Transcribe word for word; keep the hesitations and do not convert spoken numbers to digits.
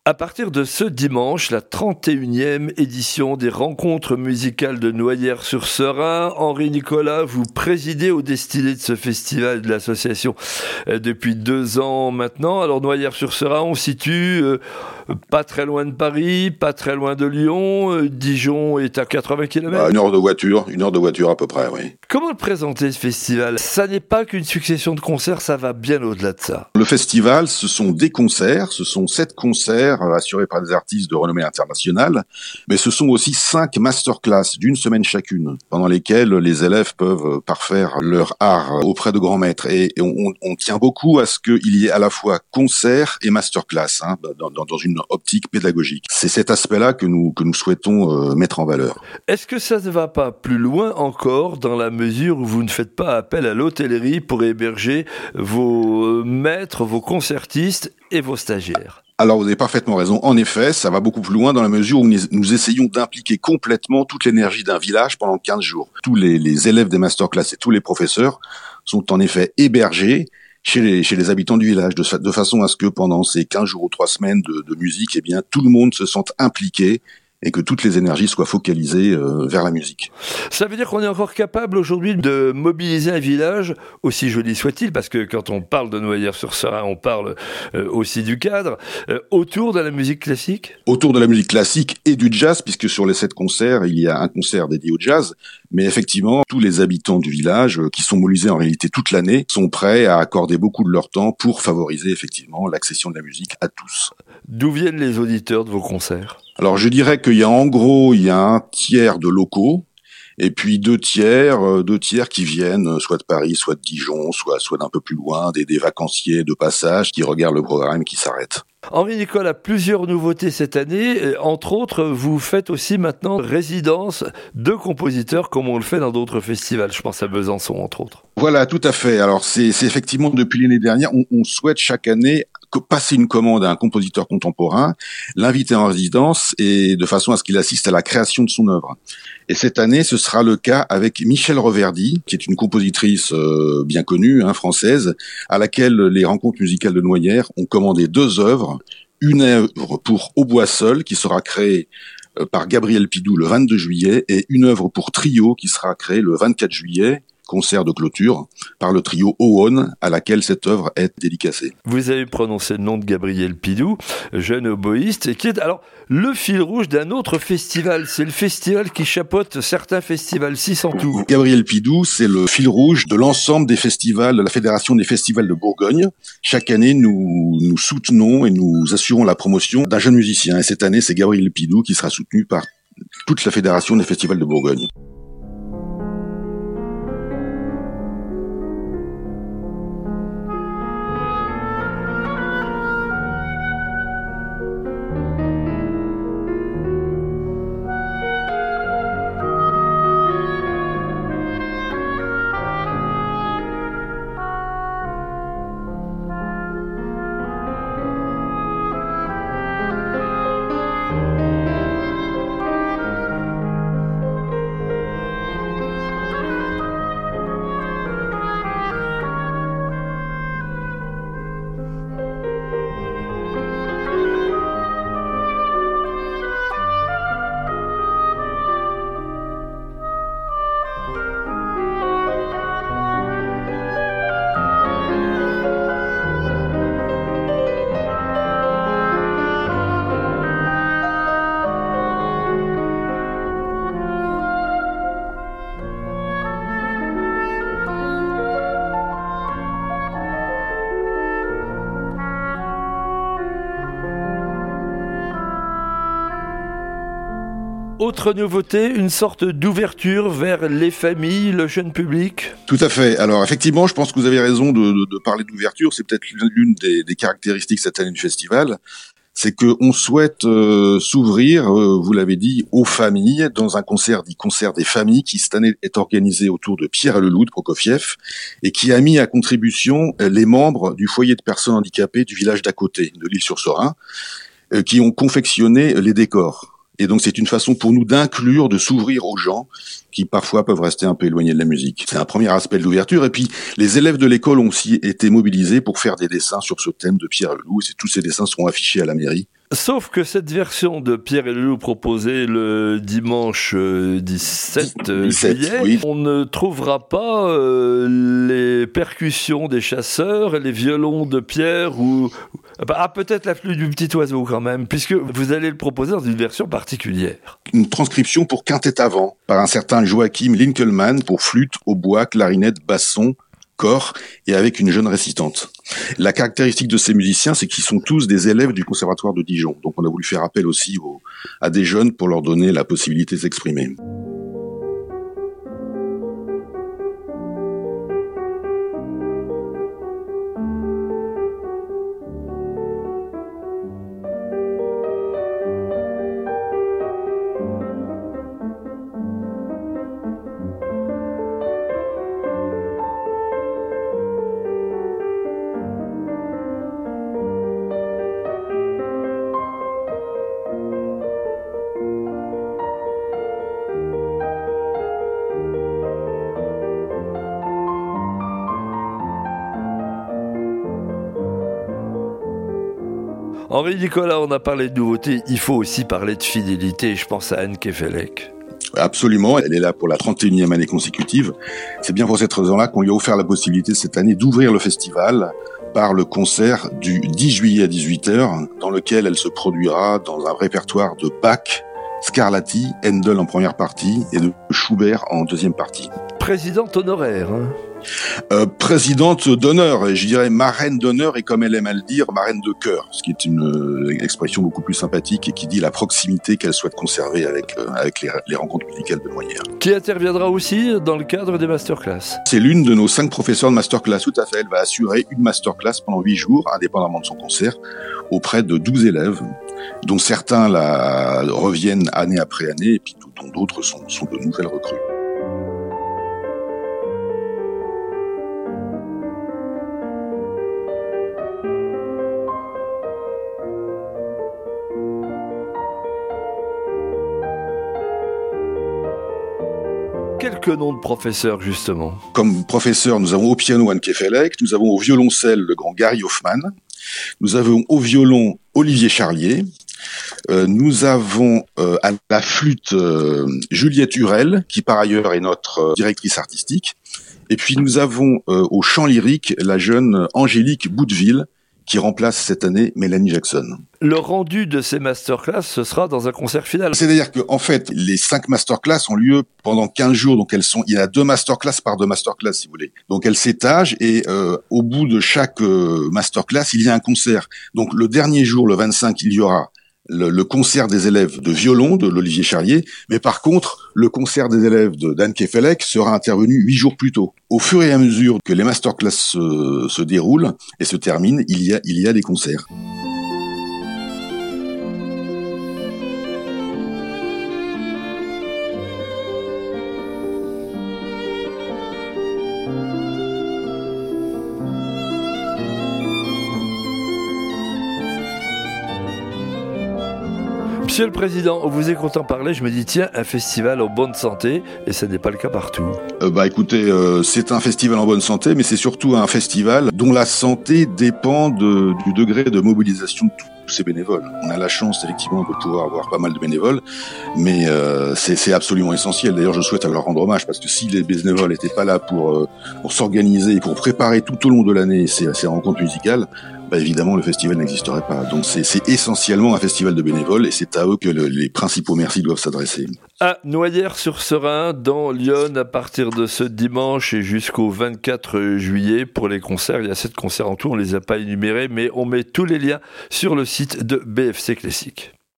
À partir de ce dimanche, la trente et unième édition des rencontres musicales de Noyers-sur-Serein. Henri Nicolas, vous présidez aux destinées de ce festival de l'association euh, depuis deux ans maintenant. Alors Noyers-sur-Serein, on situe euh, pas très loin de Paris, pas très loin de Lyon. Euh, Dijon est à quatre-vingts kilomètres. Bah, une heure de voiture, une heure de voiture à peu près, oui. Comment le présenter ce festival ? Ça n'est pas qu'une succession de concerts, ça va bien au-delà de ça. Le festival, ce sont des concerts, ce sont sept concerts assurés par des artistes de renommée internationale, mais ce sont aussi cinq masterclass d'une semaine chacune, pendant lesquelles les élèves peuvent parfaire leur art auprès de grands maîtres. Et on, on tient beaucoup à ce qu'il y ait à la fois concert et masterclass, hein, dans, dans, dans une optique pédagogique. C'est cet aspect-là que nous, que nous souhaitons euh, mettre en valeur. Est-ce que ça ne va pas plus loin encore dans la mesure où vous ne faites pas appel à l'hôtellerie pour héberger vos maîtres, vos concertistes et vos stagiaires ? Alors, vous avez parfaitement raison. En effet, ça va beaucoup plus loin dans la mesure où nous essayons d'impliquer complètement toute l'énergie d'un village pendant quinze jours. Tous les, les élèves des masterclass et tous les professeurs sont en effet hébergés chez les, chez les habitants du village, de, de façon à ce que pendant ces quinze jours ou trois semaines de, de musique, eh bien, tout le monde se sente impliqué et que toutes les énergies soient focalisées euh, vers la musique. Ça veut dire qu'on est encore capable aujourd'hui de mobiliser un village, aussi joli soit-il, parce que quand on parle de Noyers-sur-Serein, on parle euh, aussi du cadre, euh, autour de la musique classique ? Autour de la musique classique et du jazz, puisque sur les sept concerts, il y a un concert dédié au jazz, mais effectivement, tous les habitants du village, euh, qui sont mobilisés en réalité toute l'année, sont prêts à accorder beaucoup de leur temps pour favoriser effectivement l'accession de la musique à tous. D'où viennent les auditeurs de vos concerts ? Alors je dirais qu'il y a en gros, il y a un tiers de locaux, et puis deux tiers, euh, deux tiers qui viennent soit de Paris, soit de Dijon, soit soit d'un peu plus loin, des, des vacanciers de passage qui regardent le programme et qui s'arrêtent. Henri Nicolas, plusieurs nouveautés cette année. Entre autres, vous faites aussi maintenant résidence de compositeurs comme on le fait dans d'autres festivals. Je pense à Besançon, entre autres. Voilà, tout à fait. Alors c'est, c'est effectivement depuis l'année dernière, on, on souhaite chaque année passer une commande à un compositeur contemporain, l'inviter en résidence et de façon à ce qu'il assiste à la création de son œuvre. Et cette année, ce sera le cas avec Michel Reverdy, qui est une compositrice euh, bien connue, hein, française, à laquelle les rencontres musicales de Noyers ont commandé deux œuvres. Une œuvre pour Au bois seul, qui sera créée euh, par Gabriel Pidou le vingt-deux juillet, et une œuvre pour trio, qui sera créée le vingt-quatre juillet, concert de clôture, par le trio Oon, à laquelle cette œuvre est dédicacée. Vous avez prononcé le nom de Gabriel Pidou, jeune oboïste, qui est alors le fil rouge d'un autre festival. C'est le festival qui chapeaute certains festivals, six en tout. Gabriel Pidou, c'est le fil rouge de l'ensemble des festivals, de la Fédération des festivals de Bourgogne. Chaque année, nous, nous soutenons et nous assurons la promotion d'un jeune musicien. Et cette année, c'est Gabriel Pidou qui sera soutenu par toute la Fédération des festivals de Bourgogne. Autre nouveauté, une sorte d'ouverture vers les familles, le jeune public. Tout à fait. Alors effectivement, je pense que vous avez raison de, de, de parler d'ouverture. C'est peut-être l'une des, des caractéristiques cette année du festival. C'est que on souhaite euh, s'ouvrir, euh, vous l'avez dit, aux familles, dans un concert dit concert des familles, qui cette année est organisé autour de Pierre Leloup de Prokofiev, et qui a mis à contribution euh, les membres du foyer de personnes handicapées du village d'à côté, de l'Isle-sur-Serein, euh, qui ont confectionné les décors. Et donc c'est une façon pour nous d'inclure, de s'ouvrir aux gens qui parfois peuvent rester un peu éloignés de la musique. C'est un premier aspect de l'ouverture. Et puis les élèves de l'école ont aussi été mobilisés pour faire des dessins sur ce thème de Pierre Leloup. Et tous ces dessins seront affichés à la mairie Sauf que cette version de Pierre et le Loup proposée le dimanche dix-sept juillet, oui. On ne trouvera pas euh, les percussions des chasseurs et les violons de Pierre ou... Ah, peut-être la flûte du petit oiseau quand même, puisque vous allez le proposer dans une version particulière. Une transcription pour quintette à vent, par un certain Joachim Linkelmann pour flûte, hautbois, clarinette, basson, corps et avec une jeune récitante. La caractéristique de ces musiciens, c'est qu'ils sont tous des élèves du Conservatoire de Dijon. Donc on a voulu faire appel aussi aux, à des jeunes pour leur donner la possibilité de s'exprimer. Henri Nicolas, on a parlé de nouveautés, il faut aussi parler de fidélité, je pense à Anne Kefelec. Absolument, elle est là pour la trente et unième année consécutive. C'est bien pour cette raison-là qu'on lui a offert la possibilité cette année d'ouvrir le festival par le concert du dix juillet à dix-huit heures, dans lequel elle se produira dans un répertoire de Bach, Scarlatti, Handel en première partie et de Schubert en deuxième partie. Présidente honoraire, hein. Euh, présidente d'honneur, et je dirais marraine d'honneur, et comme elle aime à le dire, marraine de cœur, ce qui est une euh, expression beaucoup plus sympathique et qui dit la proximité qu'elle souhaite conserver avec, euh, avec les, les rencontres musicales de Noyers. Qui interviendra aussi dans le cadre des masterclass. C'est l'une de nos cinq professeurs de masterclass, tout à fait. Elle va assurer une masterclass pendant huit jours, indépendamment de son concert, auprès de douze élèves, dont certains la reviennent année après année, et puis dont d'autres sont, sont de nouvelles recrues. Quelques noms de professeurs, justement. Comme professeur, nous avons au piano Anne Kefelec, nous avons au violoncelle le grand Gary Hoffman, nous avons au violon Olivier Charlier, euh, nous avons euh, à la flûte euh, Juliette Hurel, qui par ailleurs est notre euh, directrice artistique, et puis nous avons euh, au chant lyrique la jeune Angélique Bouteville, qui remplace cette année Mélanie Jackson. Le rendu de ces masterclass, ce sera dans un concert final. C'est-à-dire que, en fait, les cinq masterclass ont lieu pendant quinze jours, donc elles sont, il y a deux masterclass par deux masterclass, si vous voulez. Donc elles s'étagent et euh, au bout de chaque euh, masterclass, il y a un concert. Donc le dernier jour, le vingt-cinq, il y aura le, le concert des élèves de violon de l'Olivier Charlier, mais par contre, le concert des élèves de d'Anne Kefelec sera intervenu huit jours plus tôt. Au fur et à mesure que les masterclass se, se déroulent et se terminent, il y a, il y a des concerts. Monsieur le Président, on vous écoutant parler, je me dis tiens, un festival en bonne santé, et ce n'est pas le cas partout. Euh, bah écoutez, euh, c'est un festival en bonne santé, mais c'est surtout un festival dont la santé dépend de, du degré de mobilisation de tous ces bénévoles. On a la chance effectivement de pouvoir avoir pas mal de bénévoles, mais euh, c'est, c'est absolument essentiel. D'ailleurs, je souhaite leur rendre hommage, parce que si les bénévoles n'étaient pas là pour, euh, pour s'organiser et pour préparer tout au long de l'année ces, ces rencontres musicales, bah évidemment le festival n'existerait pas. Donc c'est, c'est essentiellement un festival de bénévoles et c'est à eux que le, les principaux merci doivent s'adresser. À Noyers-sur-Serein, dans Lyon, à partir de ce dimanche et jusqu'au vingt-quatre juillet pour les concerts. Il y a sept concerts en tout, on les a pas énumérés, mais on met tous les liens sur le site de B F C Classique.